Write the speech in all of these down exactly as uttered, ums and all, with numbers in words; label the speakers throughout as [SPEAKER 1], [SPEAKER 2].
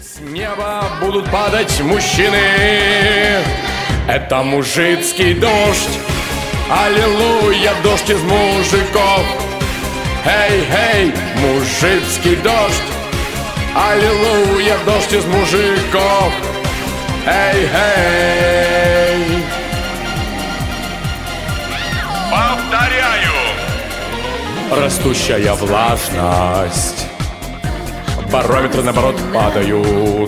[SPEAKER 1] С неба будут падать мужчины. Это мужицкий дождь. Аллилуйя, дождь из мужиков. Эй, эй, мужицкий дождь. Аллилуйя, дождь из мужиков. Эй, эй.
[SPEAKER 2] Повторяю.
[SPEAKER 1] Растущая влажность. Барометры, наоборот, падают.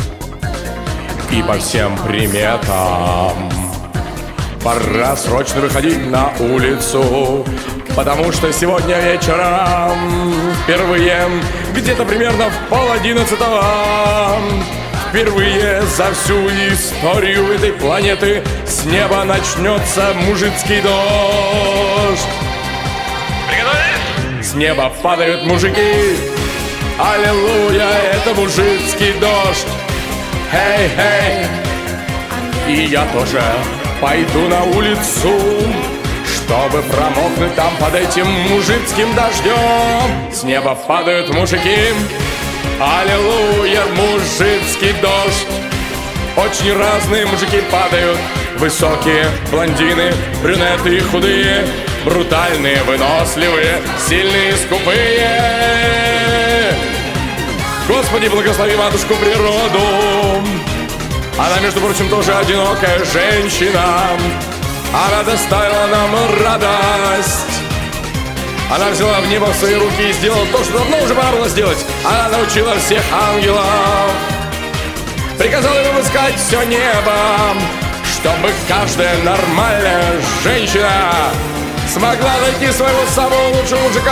[SPEAKER 1] И по всем приметам пора срочно выходить на улицу, потому что сегодня вечером впервые, где-то примерно в пол одиннадцатого, впервые за всю историю этой планеты с неба начнется мужицкий дождь.
[SPEAKER 2] Приготовились?
[SPEAKER 1] С неба падают мужики. Аллилуйя, это мужицкий дождь. Эй, эй. И я тоже пойду на улицу, чтобы промокнуть там под этим мужицким дождем. С неба падают мужики. Аллилуйя, мужицкий дождь. Очень разные мужики падают. Высокие, блондины, брюнеты и худые, брутальные, выносливые, сильные, скупые. Господи, благослови матушку природу. Она, между прочим, тоже одинокая женщина. Она доставила нам радость. Она взяла в небо в свои руки и сделала то, что давно уже пора было сделать. Она научила всех ангелов. Приказала им искать все небо, чтобы каждая нормальная женщина смогла найти своего самого лучшего мужика.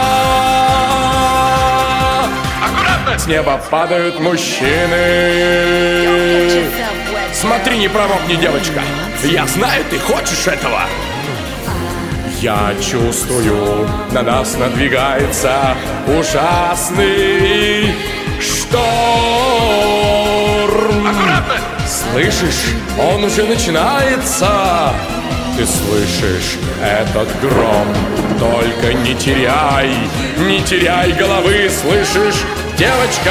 [SPEAKER 2] Аккуратно!
[SPEAKER 1] С неба падают мужчины. Смотри, не промокни, девочка. Я знаю, ты хочешь этого. Я чувствую, на нас надвигается ужасный шторм.
[SPEAKER 2] Аккуратно!
[SPEAKER 1] Слышишь, он уже начинается. Ты слышишь этот гром? Только не теряй, не теряй головы, слышишь, девочка?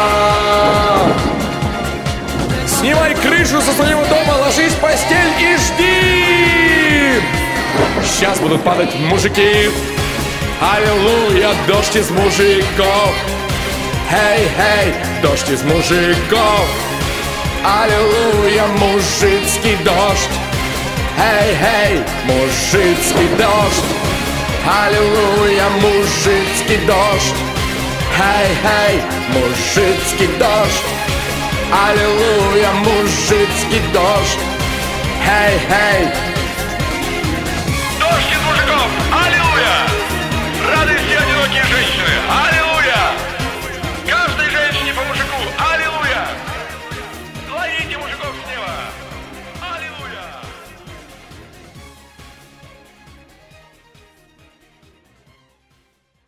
[SPEAKER 1] Снимай крышу со своего дома, ложись в постель и жди. Сейчас будут падать мужики. Аллилуйя, дождь из мужиков. Эй, эй, дождь из мужиков. Аллилуйя, мужицкий дождь. Эй, эй, мужицкий дождь. Аллилуйя, мужицкий дождь. Эй, эй, мужицкий дождь. Аллилуйя, мужицкий дождь. Эй, эй,